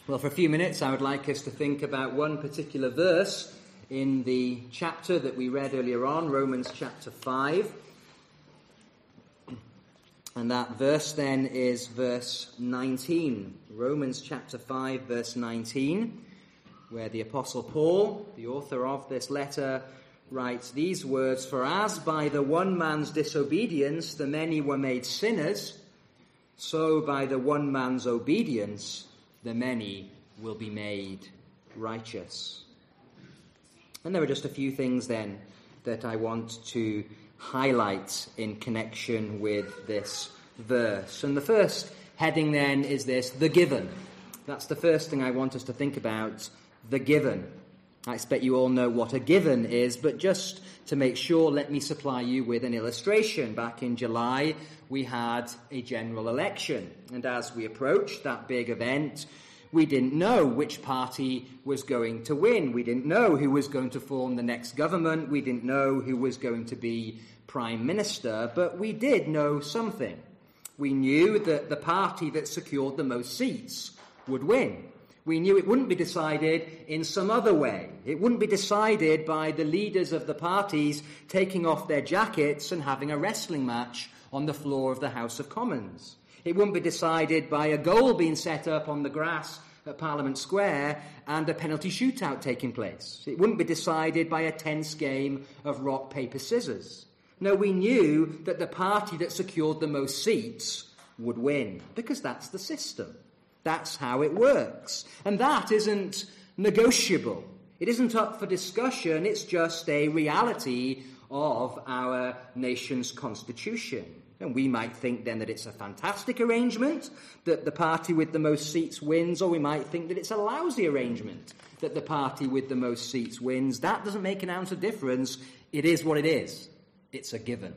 Well, for a few minutes, I would like us to think about one particular verse in the chapter that we read earlier on, Romans chapter 5. And that verse then is verse 19. Romans chapter 5, verse 19, where the Apostle Paul, the author of this letter, writes these words, "For as by the one man's disobedience the many were made sinners, so by the one man's obedience the many will be made righteous." And there are just a few things then that I want to highlight in connection with this verse. And the first heading then is this, the given. That's the first thing I want us to think about, the given. I expect you all know what a given is, but just to make sure, let me supply you with an illustration. Back in July, we had a general election, and as we approached that big event, we didn't know which party was going to win. We didn't know who was going to form the next government. We didn't know who was going to be prime minister, but we did know something. We knew that the party that secured the most seats would win. We knew it wouldn't be decided in some other way. It wouldn't be decided by the leaders of the parties taking off their jackets and having a wrestling match on the floor of the House of Commons. It wouldn't be decided by a goal being set up on the grass at Parliament Square and a penalty shootout taking place. It wouldn't be decided by a tense game of rock, paper, scissors. No, we knew that the party that secured the most seats would win, because that's the system. That's how it works. And that isn't negotiable. It isn't up for discussion. It's just a reality of our nation's constitution. And we might think then that it's a fantastic arrangement, that the party with the most seats wins, or we might think that it's a lousy arrangement, that the party with the most seats wins. That doesn't make an ounce of difference. It is what it is. It's a given.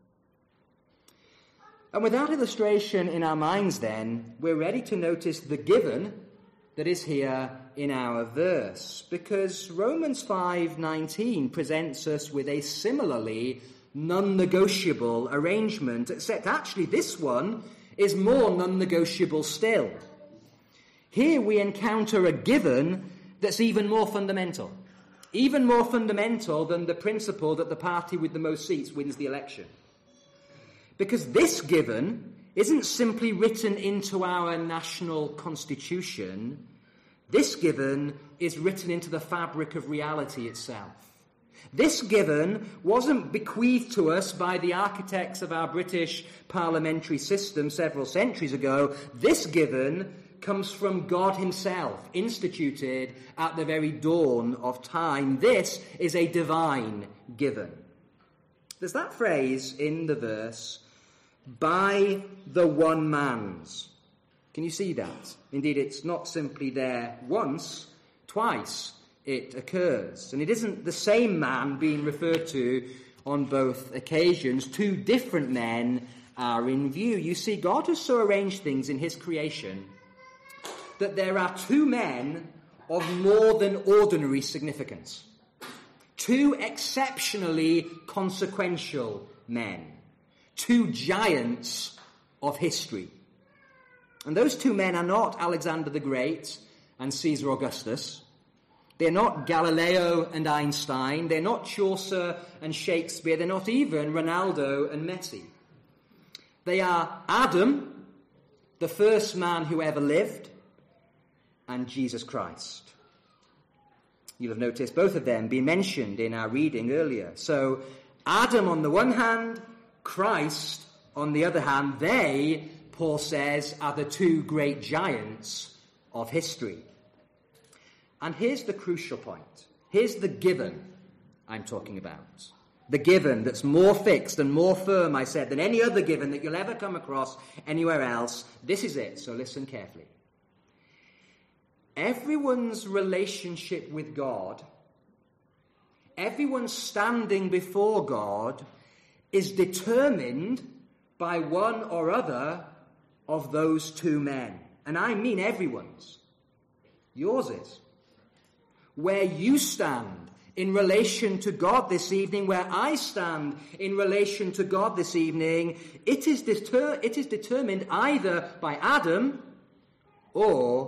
And with that illustration in our minds then, we're ready to notice the given that is here in our verse, because Romans 5:19 presents us with a similarly non-negotiable arrangement, except actually this one is more non-negotiable still. Here we encounter a given that's even more fundamental than the principle that the party with the most seats wins the election. Because this given isn't simply written into our national constitution. This given is written into the fabric of reality itself. This given wasn't bequeathed to us by the architects of our British parliamentary system several centuries ago. This given comes from God himself, instituted at the very dawn of time. This is a divine given. There's that phrase in the verse, by the one man's. Can you see that? Indeed, it's not simply there once, twice it occurs. And it isn't the same man being referred to on both occasions. Two different men are in view. You see, God has so arranged things in his creation that there are two men of more than ordinary significance. Two exceptionally consequential men. Two giants of history. And those two men are not Alexander the Great and Caesar Augustus. They're not Galileo and Einstein. They're not Chaucer and Shakespeare. They're not even Ronaldo and Messi. They are Adam, the first man who ever lived, and Jesus Christ. You'll have noticed both of them being mentioned in our reading earlier. So Adam on the one hand, Christ on the other hand, they, Paul says, are the two great giants of history. And here's the crucial point. Here's the given I'm talking about. The given that's more fixed and more firm, I said, than any other given that you'll ever come across anywhere else. This is it, so listen carefully. Everyone's relationship with God, everyone's standing before God, is determined by one or other of those two men. And I mean everyone's. Yours is. Where you stand in relation to God this evening, where I stand in relation to God this evening, it is determined either by Adam or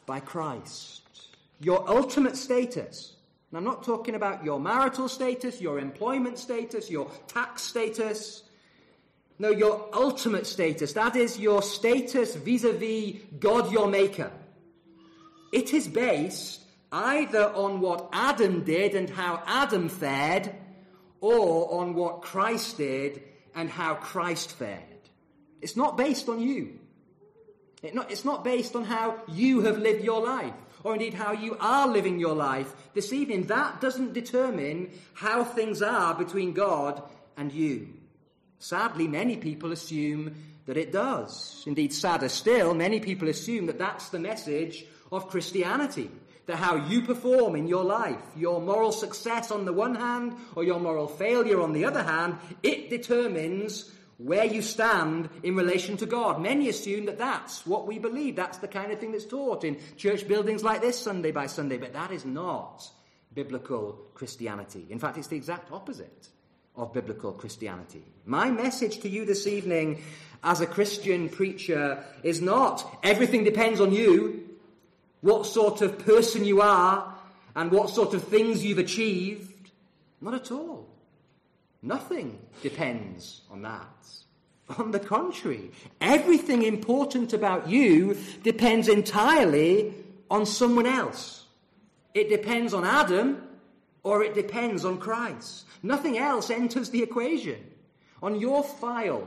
by Christ. Your ultimate status. And I'm not talking about your marital status, your employment status, your tax status. No, your ultimate status. That is your status vis-a-vis God your Maker. It is based either on what Adam did and how Adam fared, or on what Christ did and how Christ fared. It's not based on you. It's not based on how you have lived your life, or indeed how you are living your life this evening. That doesn't determine how things are between God and you. Sadly, many people assume that it does. Indeed, sadder still, many people assume that that's the message of Christianity, that how you perform in your life, your moral success on the one hand, or your moral failure on the other hand, it determines where you stand in relation to God. Many assume that that's what we believe. That's the kind of thing that's taught in church buildings like this Sunday by Sunday. But that is not biblical Christianity. In fact, it's the exact opposite of biblical Christianity. My message to you this evening as a Christian preacher is not everything depends on you, what sort of person you are, and what sort of things you've achieved. Not at all. Nothing depends on that. On the contrary, everything important about you depends entirely on someone else. It depends on Adam, or it depends on Christ. Nothing else enters the equation. On your file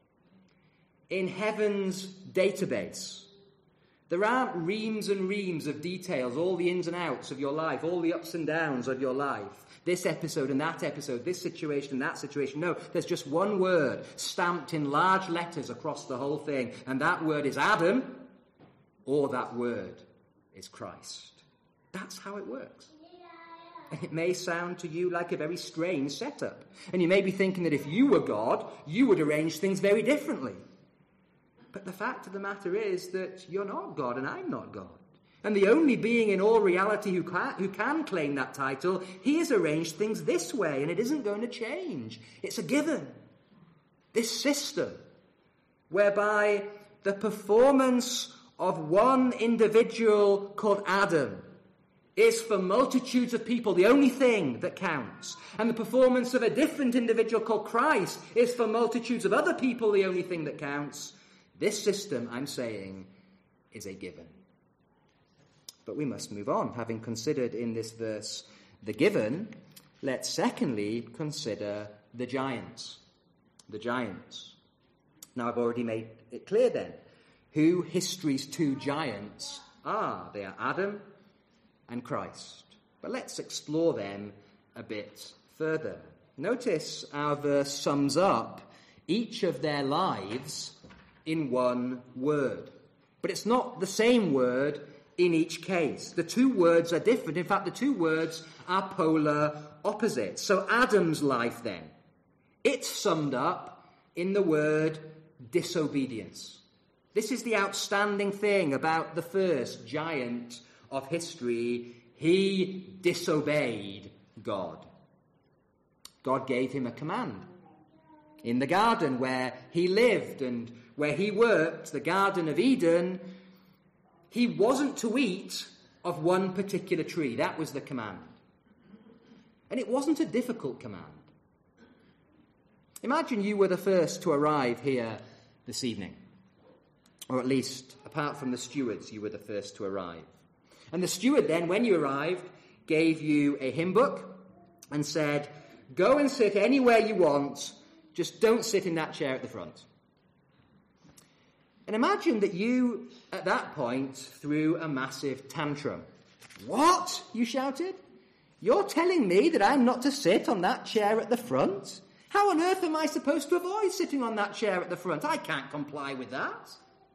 in heaven's database, there aren't reams and reams of details, all the ins and outs of your life, all the ups and downs of your life. This episode and that episode, this situation and that situation. No, there's just one word stamped in large letters across the whole thing. And that word is Adam, or that word is Christ. That's how it works. And it may sound to you like a very strange setup. And you may be thinking that if you were God, you would arrange things very differently. But the fact of the matter is that you're not God and I'm not God. And the only being in all reality who can claim that title, he has arranged things this way, and it isn't going to change. It's a given. This system, whereby the performance of one individual called Adam is for multitudes of people the only thing that counts. And the performance of a different individual called Christ is for multitudes of other people the only thing that counts. This system, I'm saying, is a given. But we must move on. Having considered in this verse the given, let's secondly consider the giants. The giants. Now, I've already made it clear then who history's two giants are. They are Adam and Christ. But let's explore them a bit further. Notice our verse sums up each of their lives in one word. But it's not the same word in each case. The two words are different. In fact, the two words are polar opposites. So Adam's life then, it's summed up in the word disobedience. This is the outstanding thing about the first giant of history. He disobeyed God. God gave him a command. In the garden where he lived and where he worked, the Garden of Eden, he wasn't to eat of one particular tree. That was the command. And it wasn't a difficult command. Imagine you were the first to arrive here this evening. Or at least, apart from the stewards, you were the first to arrive. And the steward then, when you arrived, gave you a hymn book and said, go and sit anywhere you want, just don't sit in that chair at the front. And imagine that you, at that point, threw a massive tantrum. What? You shouted. You're telling me that I'm not to sit on that chair at the front? How on earth am I supposed to avoid sitting on that chair at the front? I can't comply with that.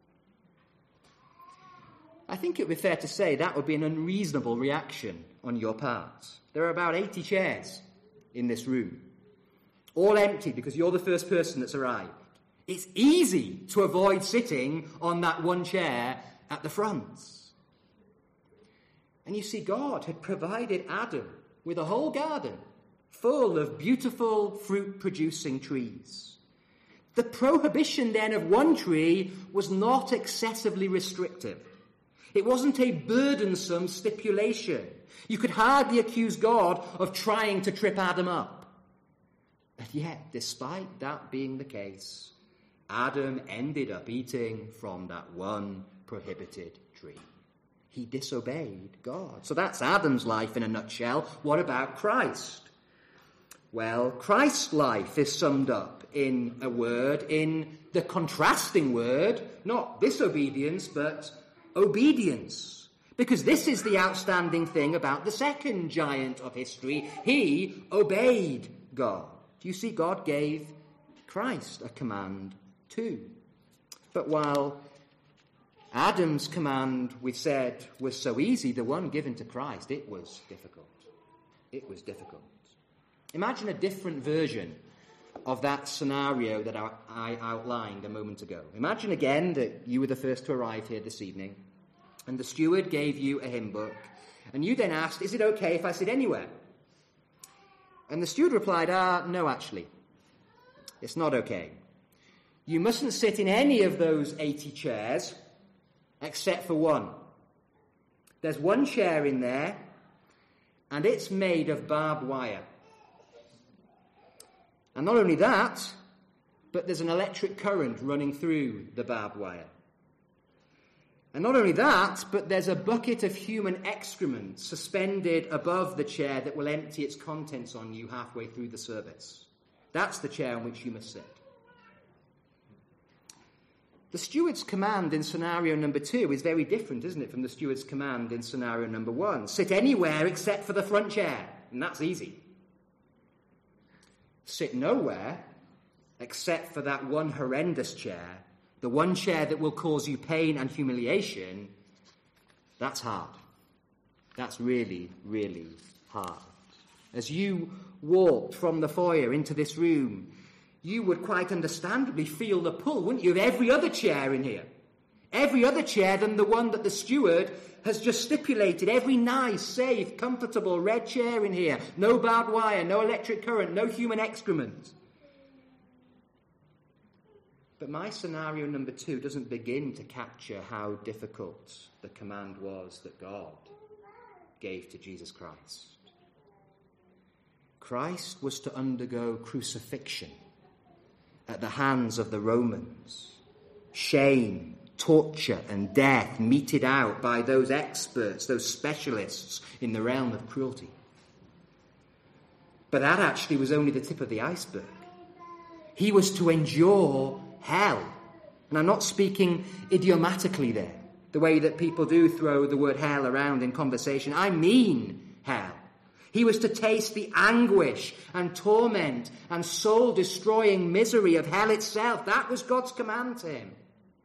I think it would be fair to say that would be an unreasonable reaction on your part. There are about 80 chairs in this room, all empty because you're the first person that's arrived. It's easy to avoid sitting on that one chair at the front. And you see, God had provided Adam with a whole garden full of beautiful fruit-producing trees. The prohibition then of one tree was not excessively restrictive. It wasn't a burdensome stipulation. You could hardly accuse God of trying to trip Adam up. And yet, despite that being the case, Adam ended up eating from that one prohibited tree. He disobeyed God. So that's Adam's life in a nutshell. What about Christ? Well, Christ's life is summed up in a word, in the contrasting word, not disobedience, but obedience. Because this is the outstanding thing about the second giant of history. He obeyed God. Do you see? God gave Christ a command too. But while Adam's command, we've said, was so easy, the one given to Christ, it was difficult. It was difficult. Imagine a different version of that scenario that I outlined a moment ago. Imagine again that you were the first to arrive here this evening, and the steward gave you a hymn book, and you then asked, is it okay if I sit anywhere? And the steward replied, no, actually, it's not okay. You mustn't sit in any of those 80 chairs, except for one. There's one chair in there, and it's made of barbed wire. And not only that, but there's an electric current running through the barbed wire. And not only that, but there's a bucket of human excrement suspended above the chair that will empty its contents on you halfway through the service. That's the chair on which you must sit. The steward's command in scenario number 2 is very different, isn't it, from the steward's command in scenario number 1. Sit anywhere except for the front chair, and that's easy. Sit nowhere except for that one horrendous chair, the one chair that will cause you pain and humiliation. That's hard. That's really, really hard. As you walked from the foyer into this room, you would quite understandably feel the pull, wouldn't you, of every other chair in here. Every other chair than the one that the steward has just stipulated. Every nice, safe, comfortable red chair in here. No barbed wire, no electric current, no human excrement. But my scenario number 2 doesn't begin to capture how difficult the command was that God gave to Jesus Christ. Christ was to undergo crucifixion at the hands of the Romans. Shame, torture, and death meted out by those experts, those specialists in the realm of cruelty. But that actually was only the tip of the iceberg. He was to endure hell. And I'm not speaking idiomatically there, the way that people do throw the word hell around in conversation. I mean hell. He was to taste the anguish and torment and soul-destroying misery of hell itself. That was God's command to him.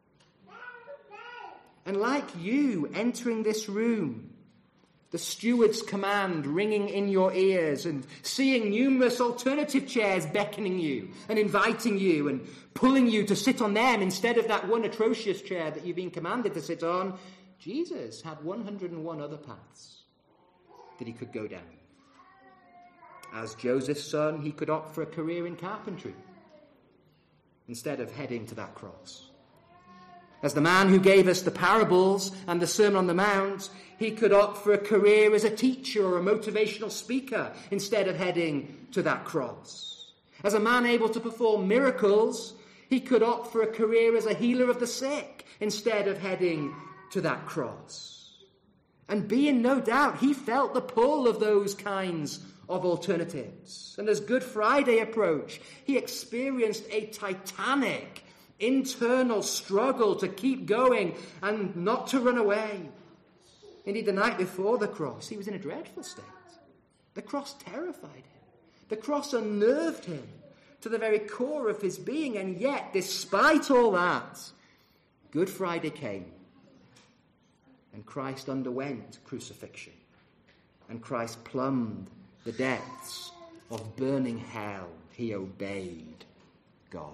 And like you entering this room, the steward's command ringing in your ears and seeing numerous alternative chairs beckoning you and inviting you and pulling you to sit on them instead of that one atrocious chair that you've been commanded to sit on, Jesus had 101 other paths that he could go down. As Joseph's son, he could opt for a career in carpentry instead of heading to that cross. As the man who gave us the parables and the Sermon on the Mount, he could opt for a career as a teacher or a motivational speaker instead of heading to that cross. As a man able to perform miracles, he could opt for a career as a healer of the sick instead of heading to that cross. And being no doubt, he felt the pull of those kinds of alternatives. And as Good Friday approached, he experienced a titanic internal struggle to keep going and not to run away. Indeed, the night before the cross, he was in a dreadful state. The cross terrified him. The cross unnerved him to the very core of his being. And yet, despite all that, Good Friday came. And Christ underwent crucifixion. And Christ plumbed the depths of burning hell. He obeyed God.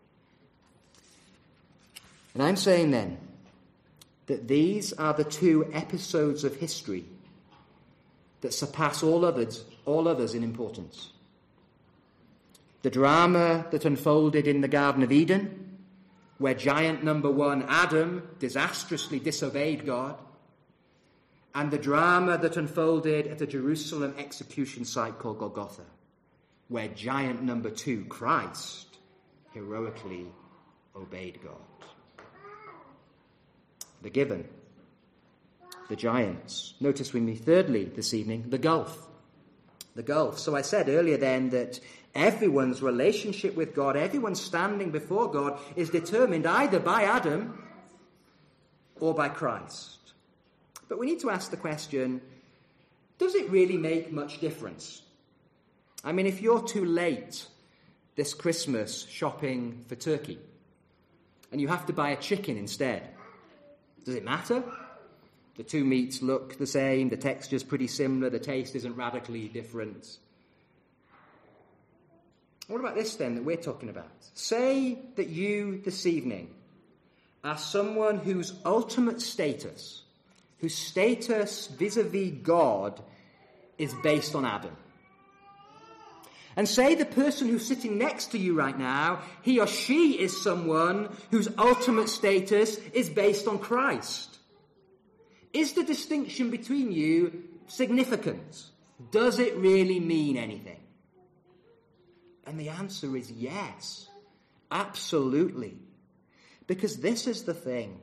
And I'm saying then that these are the 2 episodes of history that surpass all others in importance. The drama that unfolded in the Garden of Eden, where giant number 1, Adam, disastrously disobeyed God, and the drama that unfolded at a Jerusalem execution site called Golgotha, where giant number 2, Christ, heroically obeyed God. The given, the giants. Notice with me, thirdly, this evening, the gulf. The gulf. So I said earlier then that everyone's relationship with God, everyone's standing before God, is determined either by Adam or by Christ. But we need to ask the question, does it really make much difference? I mean, if you're too late this Christmas shopping for turkey and you have to buy a chicken instead, does it matter? The two meats look the same, the texture's pretty similar, the taste isn't radically different. What about this then that we're talking about? Say that you this evening are someone whose ultimate status, whose status vis-a-vis God is based on Adam. And say the person who's sitting next to you right now, he or she is someone whose ultimate status is based on Christ. Is the distinction between you significant? Does it really mean anything? And the answer is yes, absolutely. Because this is the thing.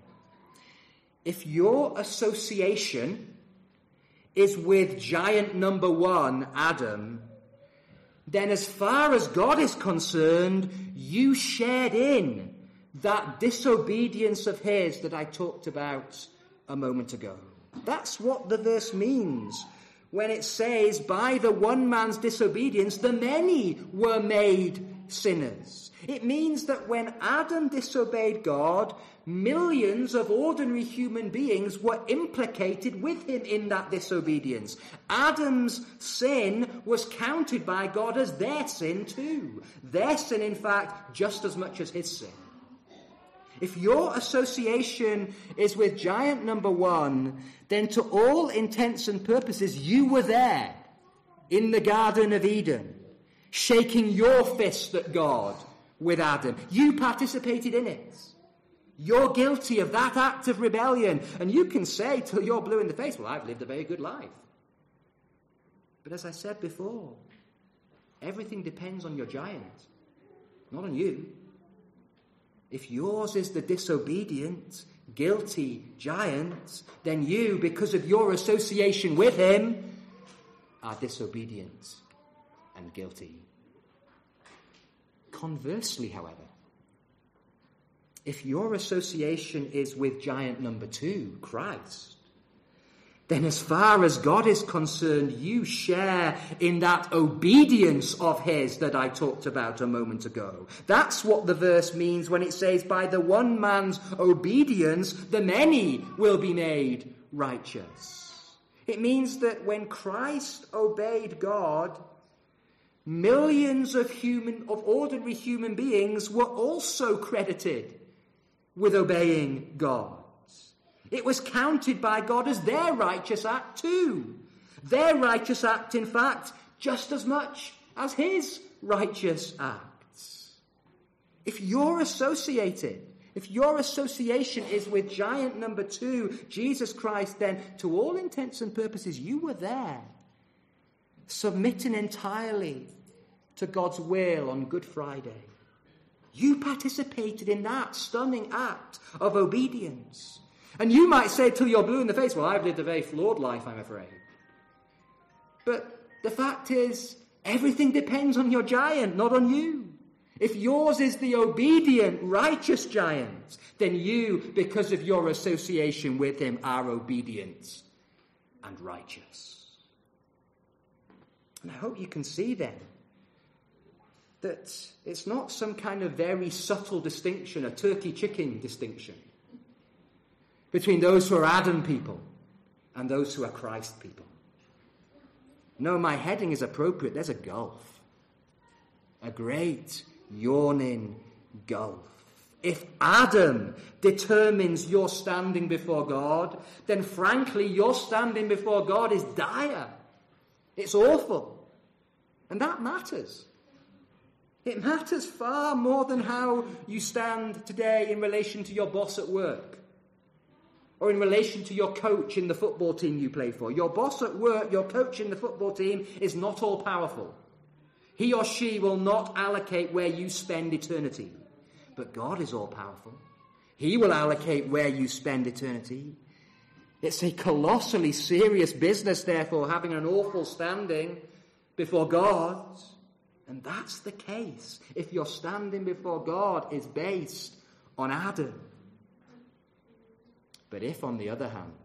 If your association is with giant number 1, Adam, then as far as God is concerned, you shared in that disobedience of his that I talked about a moment ago. That's what the verse means when it says, by the one man's disobedience, the many were made sinners. It means that when Adam disobeyed God, millions of ordinary human beings were implicated with him in that disobedience. Adam's sin was counted by God as their sin too. Their sin, in fact, just as much as his sin. If your association is with giant number 1, then to all intents and purposes, you were there in the Garden of Eden, shaking your fist at God with Adam. You participated in it. You're guilty of that act of rebellion. And you can say till you're blue in the face, well, I've lived a very good life. But as I said before, everything depends on your giant, not on you. If yours is the disobedient, guilty giant, then you, because of your association with him, are disobedient and guilty. Conversely, however, if your association is with giant number 2, Christ, then as far as God is concerned, you share in that obedience of his that I talked about a moment ago. That's what the verse means when it says, by the one man's obedience, the many will be made righteous. It means that when Christ obeyed God, millions of ordinary human beings were also credited with obeying God. It was counted by God as their righteous act too. Their righteous act, in fact, just as much as his righteous acts. If your association is with giant number 2, Jesus Christ, then to all intents and purposes, you were there, submitting entirely to God's will on Good Friday. You participated in that stunning act of obedience. And you might say till you're blue in the face, well, I've lived a very flawed life, I'm afraid. But the fact is, everything depends on your giant, not on you. If yours is the obedient, righteous giant, then you, because of your association with him, are obedient and righteous. And I hope you can see then that it's not some kind of very subtle distinction, a turkey-chicken distinction, between those who are Adam people and those who are Christ people. No, my heading is appropriate. There's a gulf. A great, yawning gulf. If Adam determines your standing before God, then frankly, your standing before God is dire. It's awful. And that matters. It matters far more than how you stand today in relation to your boss at work. or in relation to your coach in the football team you play for. Your boss at work, your coach in the football team, is not all powerful. He or she will not allocate where you spend eternity. But God is all powerful. He will allocate where you spend eternity. It's a colossally serious business, therefore, having an awful standing before God. And that's the case if your standing before God is based on Adam. But if, on the other hand,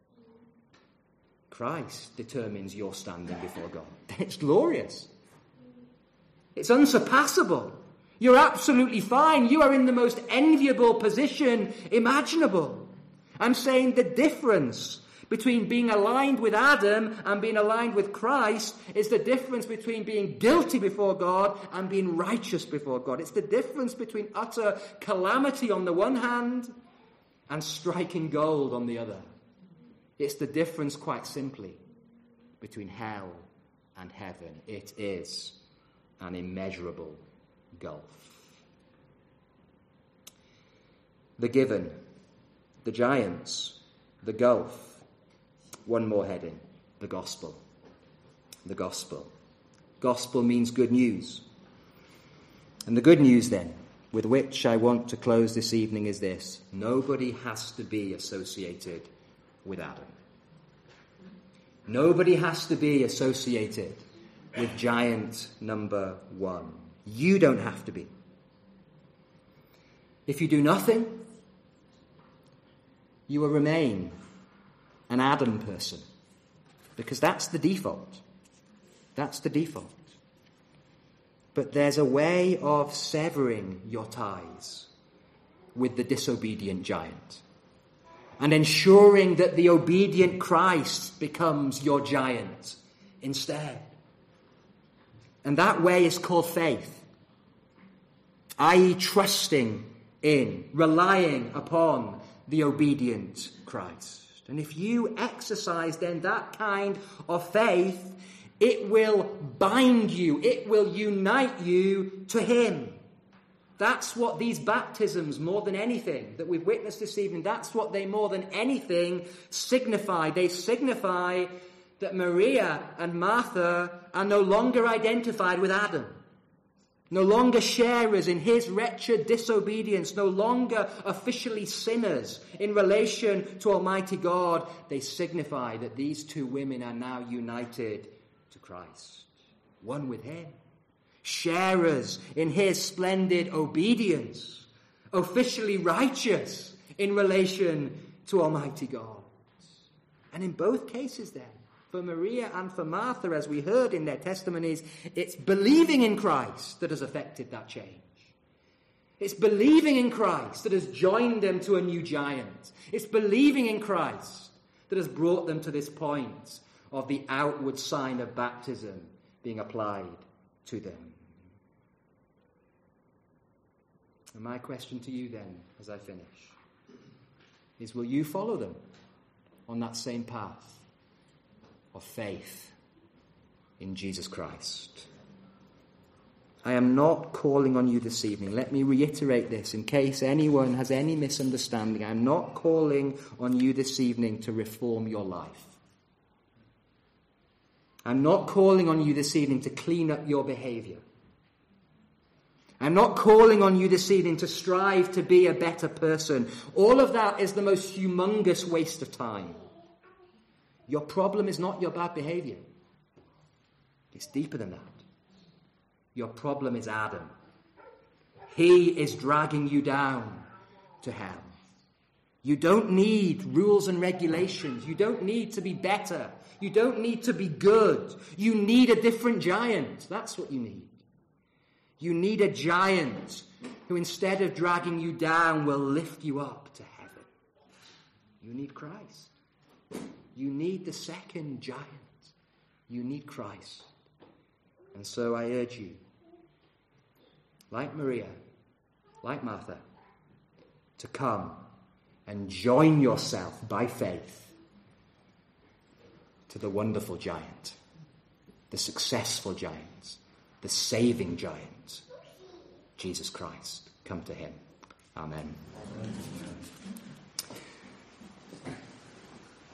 Christ determines your standing before God, then it's glorious. It's unsurpassable. You're absolutely fine. You are in the most enviable position imaginable. I'm saying the difference between being aligned with Adam and being aligned with Christ is the difference between being guilty before God and being righteous before God. It's the difference between utter calamity on the one hand and striking gold on the other. It's the difference, quite simply, between hell and heaven. It is an immeasurable gulf. The given, the giants, the gulf. One more heading, the gospel. The gospel. Gospel means good news. And the good news then, with which I want to close this evening, is this: nobody has to be associated with Adam. Nobody has to be associated with giant number one. You don't have to be. If you do nothing, you will remain an Adam person, because that's the default. That's the default. But there's a way of severing your ties with the disobedient giant and ensuring that the obedient Christ becomes your giant instead. And that way is called faith, i.e. trusting in, relying upon the obedient Christ. And if you exercise then that kind of faith, it will bind you, it will unite you to him. That's what these baptisms, more than anything, that we've witnessed this evening, that's what they more than anything signify. They signify that Maria and Martha are no longer identified with Adam, no longer sharers in his wretched disobedience, no longer officially sinners in relation to Almighty God. They signify that these two women are now united to Christ, one with him, sharers in his splendid obedience, officially righteous in relation to Almighty God. And in both cases then, for Maria and for Martha, as we heard in their testimonies, it's believing in Christ that has affected that change. It's believing in Christ that has joined them to a new giant. It's believing in Christ that has brought them to this point of the outward sign of baptism being applied to them. And my question to you then, as I finish, is will you follow them on that same path of faith in Jesus Christ? I am not calling on you this evening. Let me reiterate this in case anyone has any misunderstanding. I'm not calling on you this evening to reform your life. I'm not calling on you this evening to clean up your behavior. I'm not calling on you this evening to strive to be a better person. All of that is the most humongous waste of time. Your problem is not your bad behavior. It's deeper than that. Your problem is Adam. He is dragging you down to hell. You don't need rules and regulations. You don't need to be better. You don't need to be good. You need a different giant. That's what you need. You need a giant who, instead of dragging you down, will lift you up to heaven. You need Christ. You need the second giant. You need Christ. And so I urge you, like Maria, like Martha, to come and join yourself by faith to the wonderful giant, the successful giant, the saving giant, Jesus Christ. Come to him. Amen.